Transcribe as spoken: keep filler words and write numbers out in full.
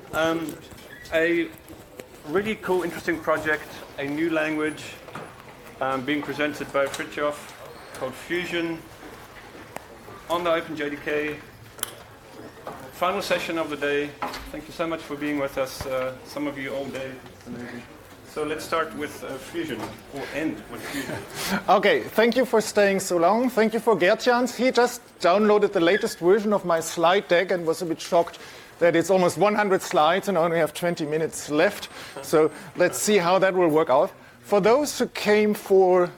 Um, a really cool, interesting project, a new language um, being presented by Fritjof called Fusion on the OpenJDK. Final session of the day. Thank you so much for being with us, uh, some of you all day. So let's start with uh, Fusion, or end with Fusion. Okay, thank you for staying so long. Thank you for Gertjans. He just downloaded the latest version of my slide deck and was a bit shocked that it's almost one hundred slides and I only have twenty minutes left. So let's see how that will work out. For those who came for